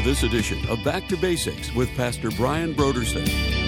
this edition of Back to Basics with Pastor Brian Brodersen.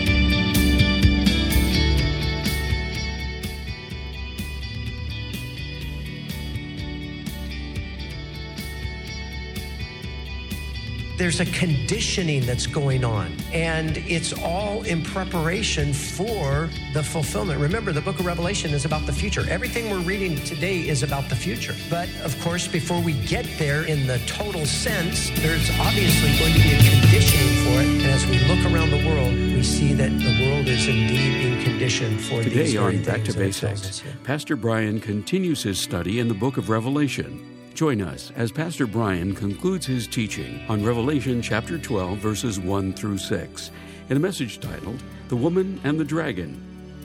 There's a conditioning that's going on, and it's all in preparation for the fulfillment. Remember, the book of Revelation is about the future. Everything we're reading today is about the future. But of course, before we get there in the total sense, there's obviously going to be a conditioning for it. And as we look around the world, we see that the world is indeed being conditioned for today these very things. Today on Back to Basics, Pastor Brian continues his study in the book of Revelation. Join us as Pastor Brian concludes his teaching on Revelation chapter 12, verses 1 through 6, in a message titled, The Woman and the Dragon.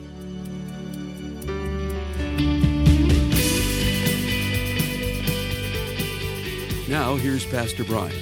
Now, here's Pastor Brian.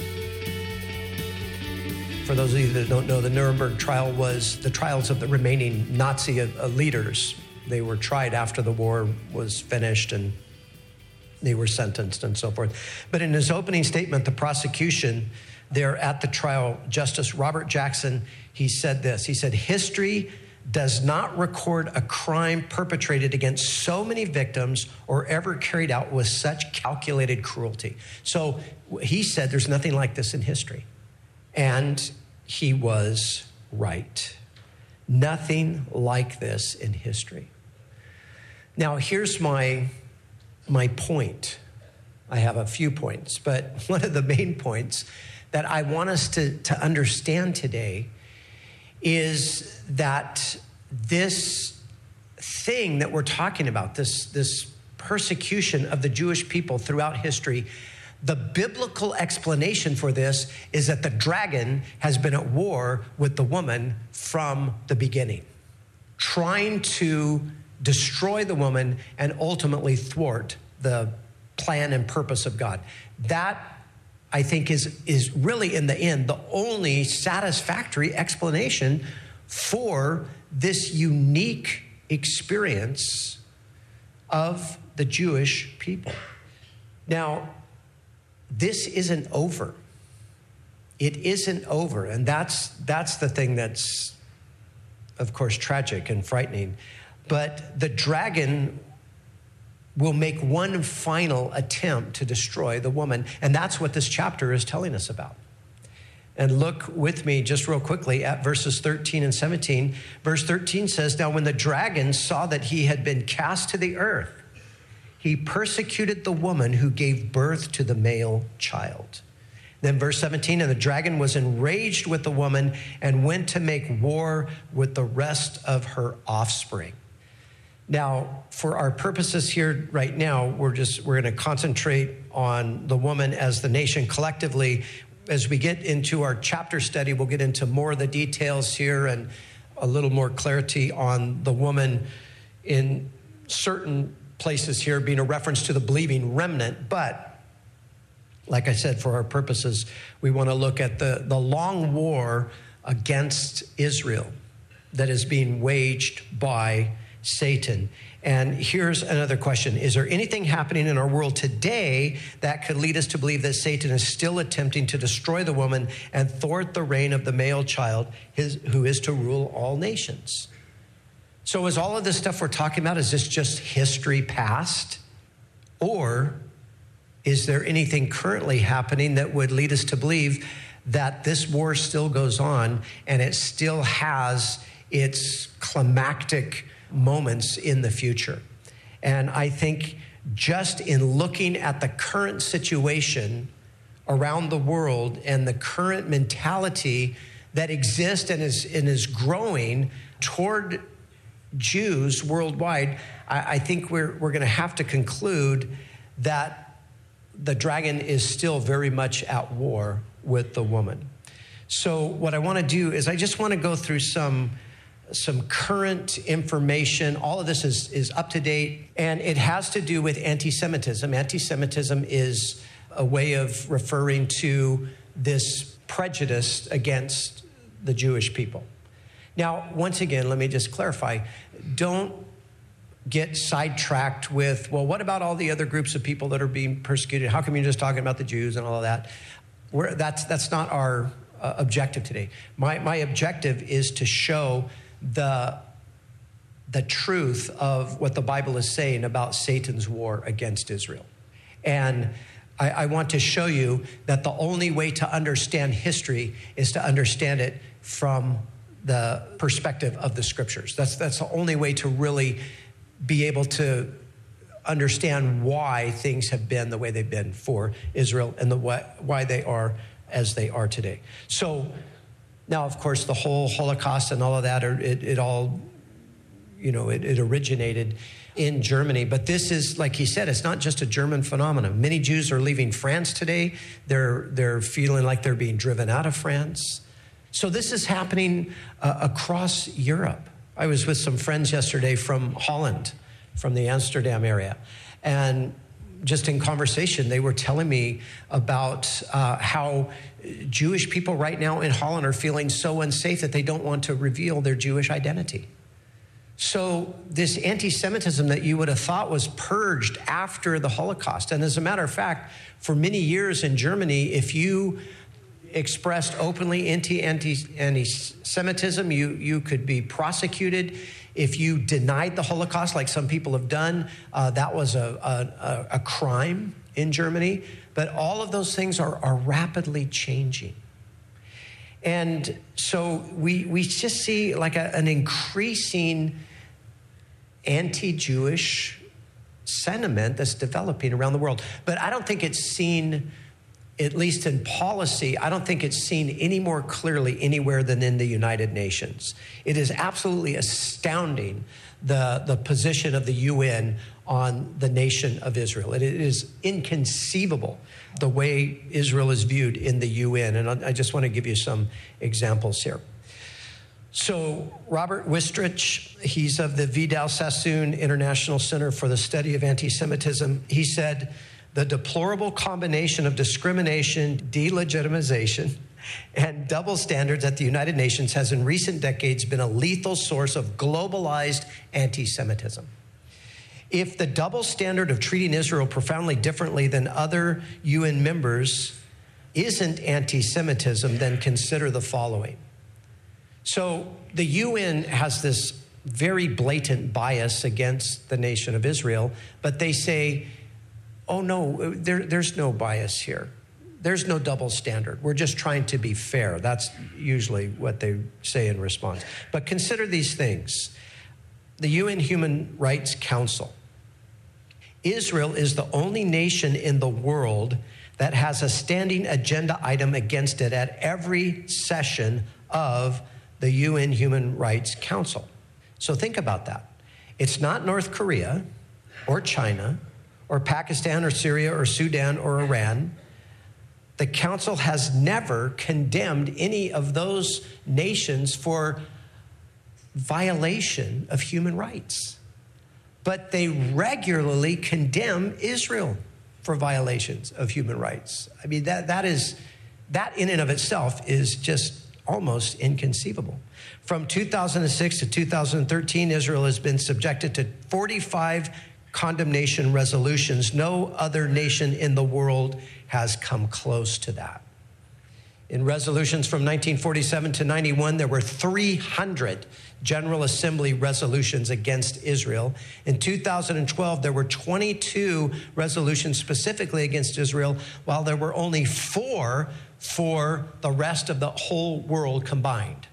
For those of you that don't know, the Nuremberg trial was the trials of the remaining Nazi leaders. They were tried after the war was finished, and they were sentenced and so forth. But in his opening statement, the prosecution there at the trial, Justice Robert Jackson, he said this. He said, history does not record a crime perpetrated against so many victims or ever carried out with such calculated cruelty. So he said there's nothing like this in history. And he was right. Nothing like this in history. Now, here's my point. I have a few points, but one of the main points that I want us to understand today is that this thing that we're talking about, this persecution of the Jewish people throughout history, the biblical explanation for this is that the dragon has been at war with the woman from the beginning, trying to destroy the woman and ultimately thwart the plan and purpose of God. That, I think, is really, in the end, the only satisfactory explanation for this unique experience of the Jewish people. Now, this isn't over. It isn't over. And that's the thing that's, of course, tragic and frightening. But the dragon will make one final attempt to destroy the woman. And that's what this chapter is telling us about. And look with me just real quickly at verses 13 and 17. Verse 13 says, now when the dragon saw that he had been cast to the earth, he persecuted the woman who gave birth to the male child. Then verse 17, and the dragon was enraged with the woman and went to make war with the rest of her offspring. Now, for our purposes here right now, we're going to concentrate on the woman as the nation collectively. As we get into our chapter study, we'll get into more of the details here and a little more clarity on the woman in certain places here being a reference to the believing remnant. But like I said, for our purposes, we want to look at the long war against Israel that is being waged by Satan. And here's another question. Is there anything happening in our world today that could lead us to believe that Satan is still attempting to destroy the woman and thwart the reign of the male child, who is to rule all nations? So is all of this stuff we're talking about, is this just history past? Or is there anything currently happening that would lead us to believe that this war still goes on and it still has its climactic moments in the future? And I think just in looking at the current situation around the world and the current mentality that exists and is growing toward Jews worldwide, I think we're going to have to conclude that the dragon is still very much at war with the woman. So what I want to do is I just want to go through some current information. All of this is up to date, and it has to do with anti-Semitism. Anti-Semitism is a way of referring to this prejudice against the Jewish people. Now, once again, let me just clarify. Don't get sidetracked with, well, what about all the other groups of people that are being persecuted? How come you're just talking about the Jews and all of that? That's not our objective today. My objective is to show the truth of what the Bible is saying about Satan's war against Israel. And I want to show you that the only way to understand history is to understand it from the perspective of the scriptures. That's the only way to really be able to understand why things have been the way they've been for Israel and why they are as they are today. So now, of course, the whole Holocaust and all of that, it all, it originated in Germany. But this is, like he said, it's not just a German phenomenon. Many Jews are leaving France today. They're feeling like they're being driven out of France. So this is happening across Europe. I was with some friends yesterday from Holland, from the Amsterdam area. And just in conversation, they were telling me about how Jewish people right now in Holland are feeling so unsafe that they don't want to reveal their Jewish identity. So this anti-Semitism that you would have thought was purged after the Holocaust. And as a matter of fact, for many years in Germany, if you expressed openly anti-Semitism, you could be prosecuted. If you denied the Holocaust, like some people have done, that was a crime in Germany. But all of those things are rapidly changing. And so we just see like an increasing anti-Jewish sentiment that's developing around the world. But I don't think it's seen, at least in policy, I don't think it's seen any more clearly anywhere than in the United Nations. It is absolutely astounding, the position of the UN on the nation of Israel. It is inconceivable the way Israel is viewed in the UN. And I just want to give you some examples here. So Robert Wistrich, he's of the Vidal Sassoon International Center for the Study of Anti-Semitism. He said, the deplorable combination of discrimination, delegitimization, and double standards at the United Nations has in recent decades been a lethal source of globalized anti-Semitism. If the double standard of treating Israel profoundly differently than other UN members isn't anti-Semitism, then consider the following. So the UN has this very blatant bias against the nation of Israel, but they say, oh no, there's no bias here. There's no double standard. We're just trying to be fair. That's usually what they say in response. But consider these things. The UN Human Rights Council. Israel is the only nation in the world that has a standing agenda item against it at every session of the UN Human Rights Council. So think about that. It's not North Korea or China or Pakistan or Syria or Sudan or Iran. The council has never condemned any of those nations for violation of human rights. But they regularly condemn Israel for violations of human rights. I mean, that in and of itself is just almost inconceivable. From 2006 to 2013, Israel has been subjected to 45 condemnation resolutions. No other nation in the world has come close to that. In resolutions from 1947 to 91, there were 300 General Assembly resolutions against Israel. In 2012, there were 22 resolutions specifically against Israel, while there were only 4 for the rest of the whole world combined.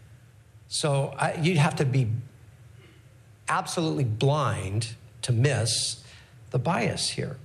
So you'd have to be absolutely blind to miss the bias here.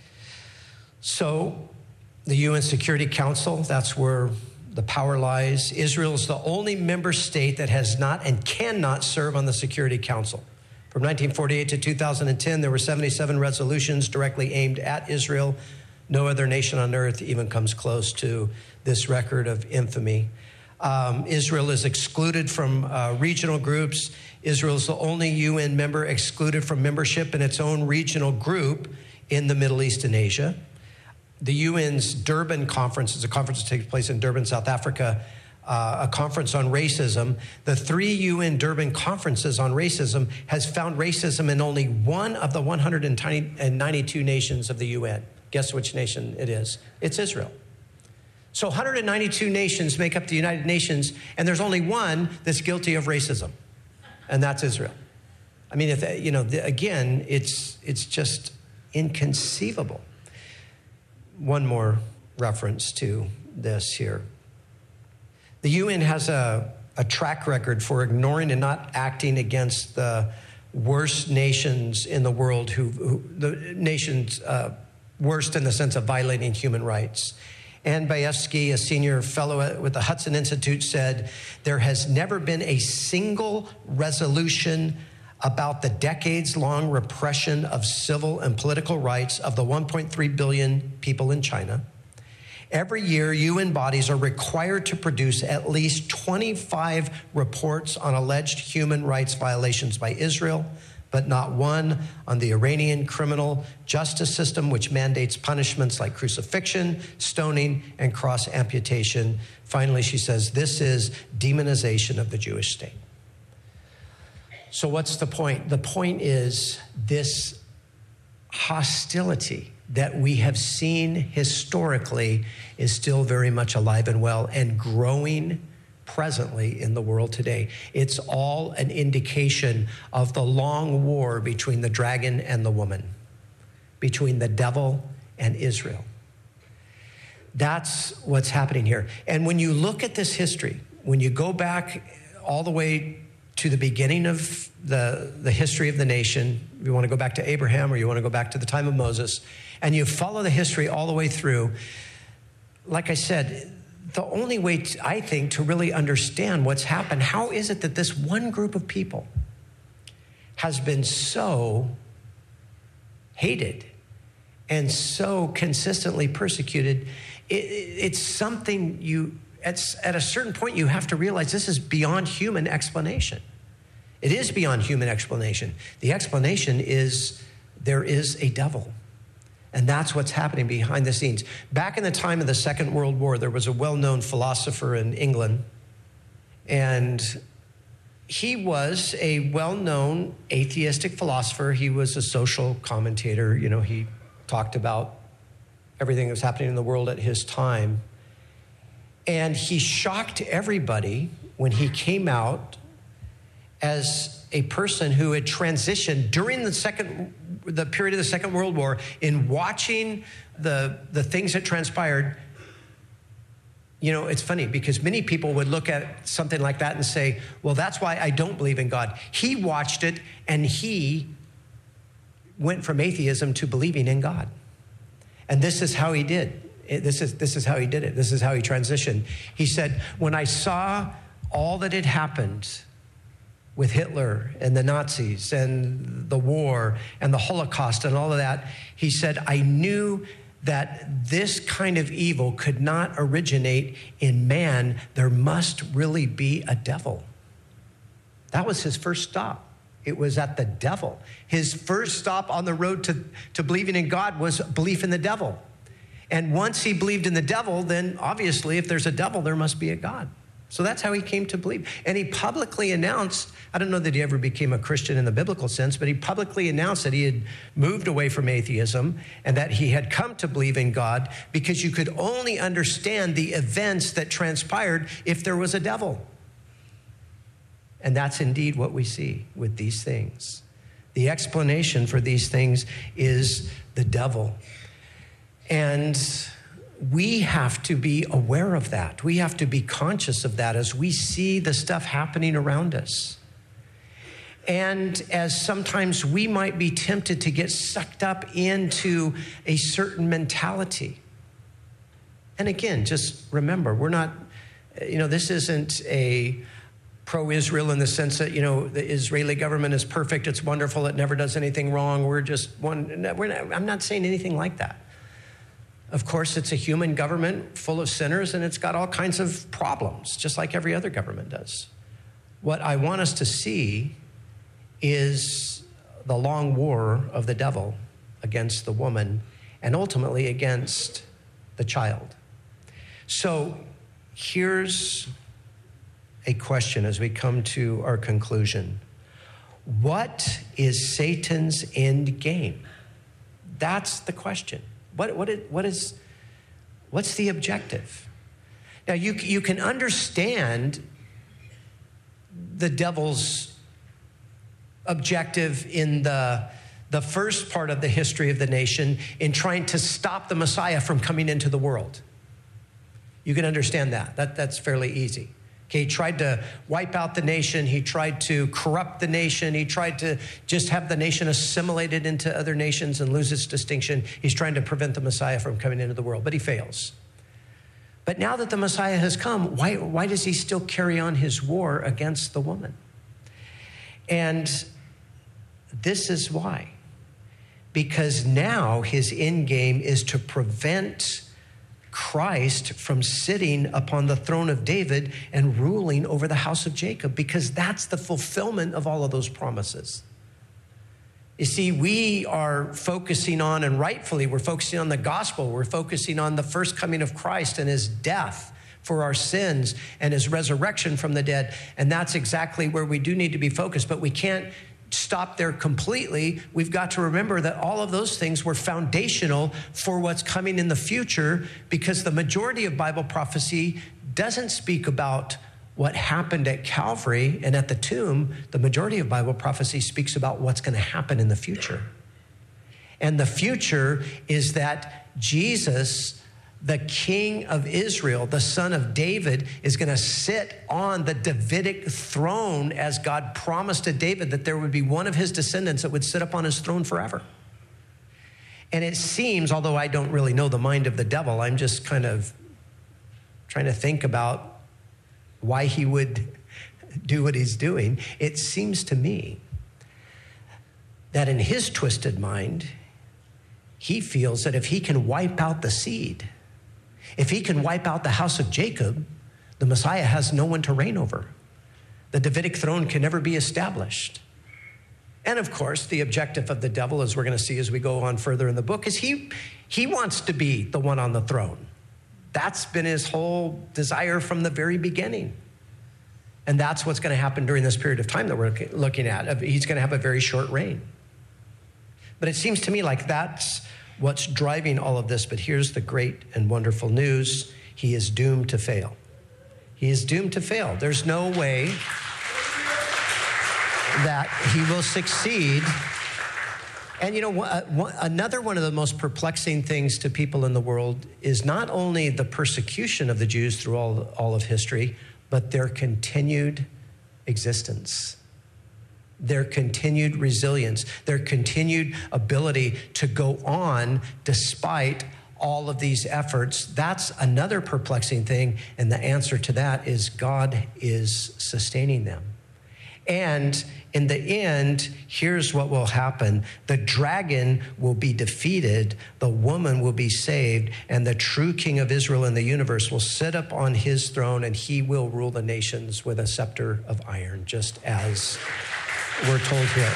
So the UN Security Council, that's where the power lies. Israel is the only member state that has not and cannot serve on the Security Council. From 1948 to 2010, there were 77 resolutions directly aimed at Israel. No other nation on earth even comes close to this record of infamy. Israel is excluded from regional groups. Israel is the only UN member excluded from membership in its own regional group in the Middle East and Asia. The UN's Durban Conference is a conference that takes place in Durban, South Africa, a conference on racism. The 3 UN Durban conferences on racism has found racism in only one of the 192 nations of the UN. Guess which nation it is? It's Israel. So 192 nations make up the United Nations, and there's only one that's guilty of racism, and that's Israel. I mean, again, it's just inconceivable. One more reference to this here. The UN has a track record for ignoring and not acting against the worst nations in the world, the nations worst in the sense of violating human rights. Anne Bayevsky, a senior fellow with the Hudson Institute, said, there has never been a single resolution about the decades-long repression of civil and political rights of the 1.3 billion people in China. Every year, UN bodies are required to produce at least 25 reports on alleged human rights violations by Israel, but not one on the Iranian criminal justice system, which mandates punishments like crucifixion, stoning, and cross amputation. Finally, she says, this is demonization of the Jewish state. So what's the point? The point is this hostility that we have seen historically is still very much alive and well and growing presently in the world today. It's all an indication of the long war between the dragon and the woman, between the devil and Israel. That's what's happening here. And when you look at this history, when you go back all the way to the beginning of the history of the nation, you want to go back to Abraham or you want to go back to the time of Moses, and you follow the history all the way through, like I said, the only way, I think, to really understand what's happened, how is it that this one group of people has been so hated and so consistently persecuted? It's something at a certain point, you have to realize this is beyond human explanation. It is beyond human explanation. The explanation is there is a devil. And that's what's happening behind the scenes. Back in the time of the Second World War, there was a well-known philosopher in England, and he was a well-known atheistic philosopher. He was a social commentator. He talked about everything that was happening in the world at his time. And he shocked everybody when he came out as a person who had transitioned during the period of the Second World War in watching the things that transpired. It's funny because many people would look at something like that and say, well, that's why I don't believe in God. He watched it and he went from atheism to believing in God. And this is how he did. This is how he did it. This is how he transitioned. He said, when I saw all that had happened with Hitler and the Nazis and the war and the Holocaust and all of that, he said, I knew that this kind of evil could not originate in man. There must really be a devil. That was his first stop. It was at the devil. His first stop on the road to believing in God was belief in the devil. And once he believed in the devil, then obviously if there's a devil, there must be a God. So that's how he came to believe. And he publicly announced, I don't know that he ever became a Christian in the biblical sense, but he publicly announced that he had moved away from atheism and that he had come to believe in God because you could only understand the events that transpired if there was a devil. And that's indeed what we see with these things. The explanation for these things is the devil. And we have to be aware of that. We have to be conscious of that as we see the stuff happening around us. And as sometimes we might be tempted to get sucked up into a certain mentality. And again, just remember, we're not, this isn't a pro-Israel in the sense that, the Israeli government is perfect, it's wonderful, it never does anything wrong. I'm not saying anything like that. Of course, it's a human government full of sinners, and it's got all kinds of problems, just like every other government does. What I want us to see is the long war of the devil against the woman and ultimately against the child. So here's a question as we come to our conclusion. What is Satan's end game? That's the question. What's the objective? Now, you can understand the devil's objective in the first part of the history of the nation in trying to stop the Messiah from coming into the world. You can understand that. That's fairly easy. Okay, he tried to wipe out the nation. He tried to corrupt the nation. He tried to just have the nation assimilated into other nations and lose its distinction. He's trying to prevent the Messiah from coming into the world, but he fails. But now that the Messiah has come, why does he still carry on his war against the woman? And this is why. Because now his end game is to prevent Christ from sitting upon the throne of David and ruling over the house of Jacob, because that's the fulfillment of all of those promises. You see, we are focusing on, and rightfully, we're focusing on the gospel. We're focusing on the first coming of Christ and his death for our sins and his resurrection from the dead. And that's exactly where we do need to be focused, but we can't stop there completely. We've got to remember that all of those things were foundational for what's coming in the future, because the majority of Bible prophecy doesn't speak about what happened at Calvary and at the tomb. The majority of Bible prophecy speaks about what's going to happen in the future. And the future is that Jesus, the King of Israel, the son of David, is going to sit on the Davidic throne, as God promised to David that there would be one of his descendants that would sit up on his throne forever. And it seems, although I don't really know the mind of the devil, I'm just kind of trying to think about why he would do what he's doing. It seems to me that in his twisted mind, he feels that if he can wipe out the seed, if he can wipe out the house of Jacob, the Messiah has no one to reign over. The Davidic throne can never be established. And of course, the objective of the devil, as we're going to see as we go on further in the book, is he wants to be the one on the throne. That's been his whole desire from the very beginning. And that's what's going to happen during this period of time that we're looking at. He's going to have a very short reign. But it seems to me like that's what's driving all of this. But here's the great and wonderful news. He is doomed to fail. He is doomed to fail. There's no way that he will succeed. And you know, another one of the most perplexing things to people in the world is not only the persecution of the Jews through all of history, but their continued existence, their continued resilience, their continued ability to go on despite all of these efforts. That's another perplexing thing. And the answer to that is God is sustaining them. And in the end, here's what will happen. The dragon will be defeated, the woman will be saved, and the true King of Israel in the universe will sit up on his throne, and he will rule the nations with a scepter of iron, just as we're told here.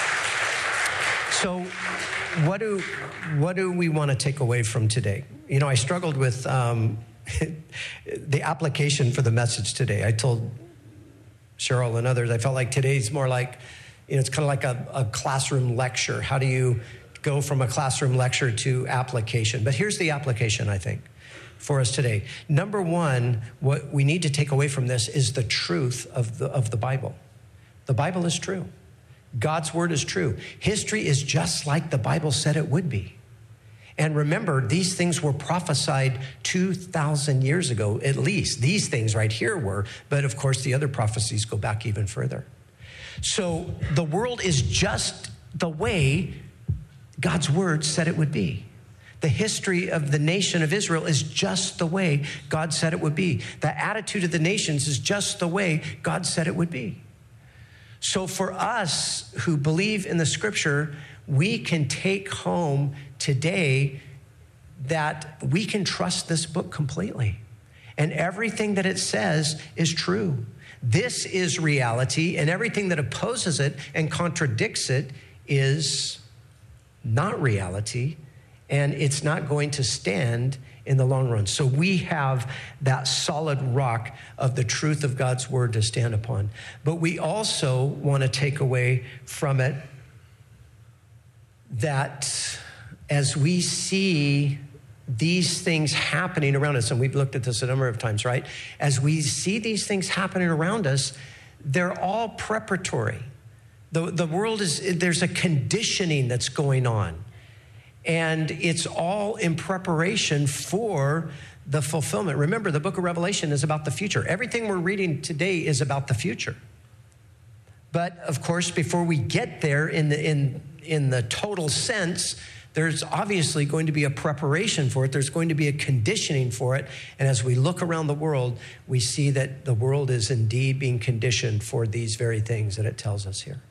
So what do we want to take away from today? You know, I struggled with the application for the message today. I told Cheryl and others, I felt like today's more like, you know, it's kind of like a classroom lecture. How do you go from a classroom lecture to application? But here's the application, I think, for us today. Number one, what we need to take away from this is the truth of the Bible. The Bible is true. God's word is true. History is just like the Bible said it would be. And remember, these things were prophesied 2,000 years ago, at least. These things right here were, but of course the other prophecies go back even further. So the world is just the way God's word said it would be. The history of the nation of Israel is just the way God said it would be. The attitude of the nations is just the way God said it would be. So for us who believe in the scripture, we can take home today that we can trust this book completely. And everything that it says is true. This is reality, and everything that opposes it and contradicts it is not reality, and it's not going to stand in the long run. So we have that solid rock of the truth of God's word to stand upon. But we also want to take away from it that as we see these things happening around us, and we've looked at this a number of times, right? As we see these things happening around us, they're all preparatory. The world there's a conditioning that's going on, and it's all in preparation for the fulfillment. Remember, the book of Revelation is about the future. Everything we're reading today is about the future. But of course, before we get there in the total sense, there's obviously going to be a preparation for it. There's going to be a conditioning for it. And as we look around the world, we see that the world is indeed being conditioned for these very things that it tells us here.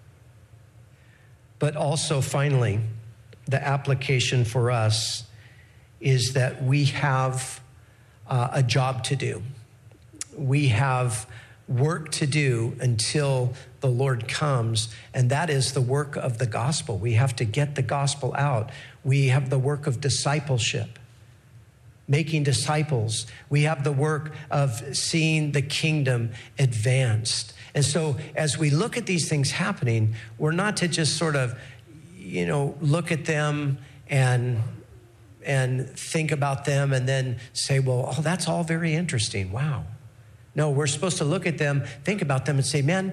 But also, finally, the application for us is that we have a job to do. We have work to do until the Lord comes, and that is the work of the gospel. We have to get the gospel out. We have the work of discipleship, making disciples. We have the work of seeing the kingdom advanced. And so as we look at these things happening, we're not to just sort of, look at them and think about them and then say, well, that's all very interesting. Wow. No, we're supposed to look at them, think about them, and say, man,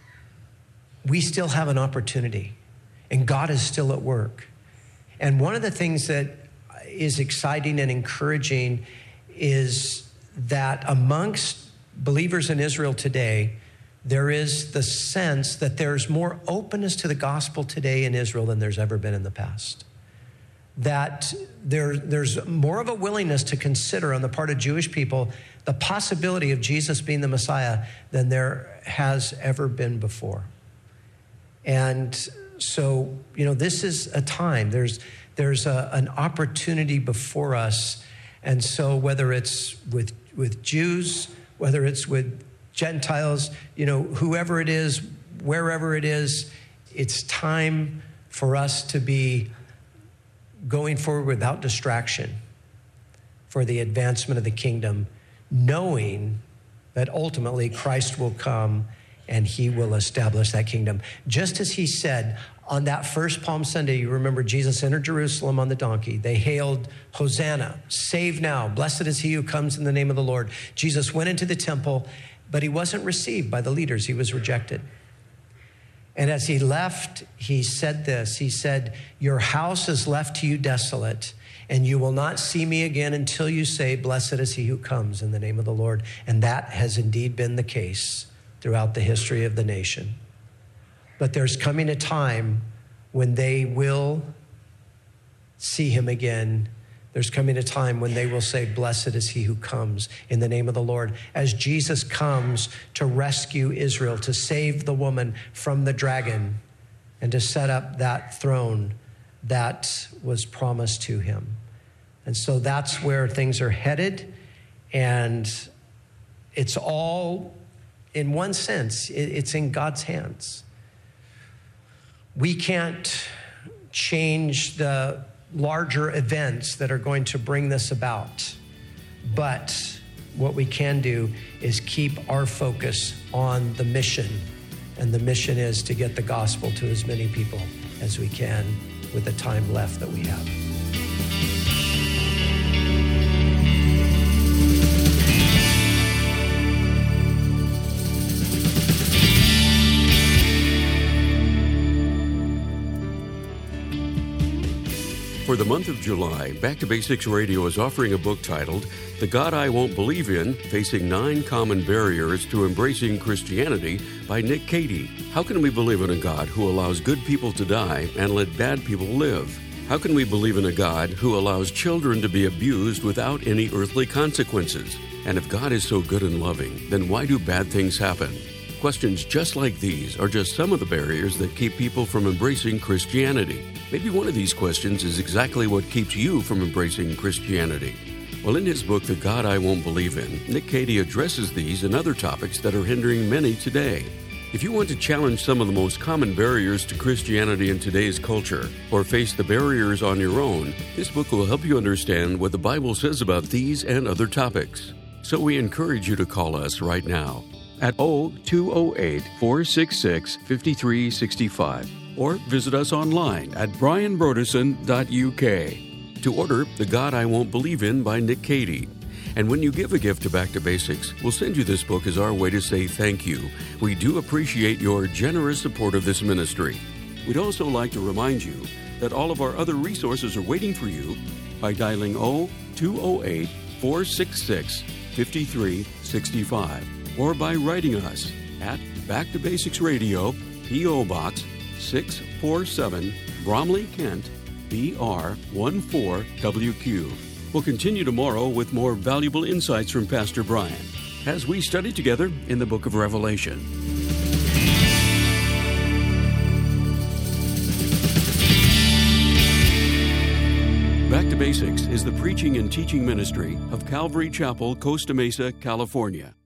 we still have an opportunity, and God is still at work. And one of the things that is exciting and encouraging is that amongst believers in Israel today, there is the sense that there's more openness to the gospel today in Israel than there's ever been in the past. That there's more of a willingness to consider on the part of Jewish people the possibility of Jesus being the Messiah than there has ever been before. And so, this is a time. There's an opportunity before us. And so whether it's with Jews, whether it's with Gentiles, whoever it is, wherever it is, it's time for us to be going forward without distraction for the advancement of the kingdom, knowing that ultimately Christ will come and he will establish that kingdom. Just as he said on that first Palm Sunday, you remember Jesus entered Jerusalem on the donkey. They hailed, Hosanna, save now, blessed is he who comes in the name of the Lord. Jesus went into the temple, but he wasn't received by the leaders. He was rejected. And as he left, he said this. He said, your house is left to you desolate, and you will not see me again until you say, blessed is he who comes in the name of the Lord. And that has indeed been the case throughout the history of the nation. But there's coming a time when they will see him again. There's coming a time when they will say, blessed is he who comes in the name of the Lord. As Jesus comes to rescue Israel, to save the woman from the dragon, and to set up that throne that was promised to him. And so that's where things are headed. And it's all, in one sense, it's in God's hands. We can't change the larger events that are going to bring this about. But what we can do is keep our focus on the mission. And the mission is to get the gospel to as many people as we can with the time left that we have. For the month of July, Back to Basics Radio is offering a book titled, The God I Won't Believe In, Facing 9 Common Barriers to Embracing Christianity by Nick Cady. How can we believe in a God who allows good people to die and let bad people live? How can we believe in a God who allows children to be abused without any earthly consequences? And if God is so good and loving, then why do bad things happen? Questions just like these are just some of the barriers that keep people from embracing Christianity. Maybe one of these questions is exactly what keeps you from embracing Christianity. Well, in his book, The God I Won't Believe In, Nick Cady addresses these and other topics that are hindering many today. If you want to challenge some of the most common barriers to Christianity in today's culture, or face the barriers on your own, this book will help you understand what the Bible says about these and other topics. So we encourage you to call us right now at 0208-466-5365 or visit us online at brianbroderson.uk. to order The God I Won't Believe In by Nick Cady. And when you give a gift to Back to Basics, we'll send you this book as our way to say thank you. We do appreciate your generous support of this ministry. We'd also like to remind you that all of our other resources are waiting for you by dialing 0208-466-5365 or by writing us at Back to Basics Radio, P.O. Box 647, Bromley, Kent, BR 14WQ. We'll continue tomorrow with more valuable insights from Pastor Brian as we study together in the book of Revelation. Back to Basics is the preaching and teaching ministry of Calvary Chapel, Costa Mesa, California.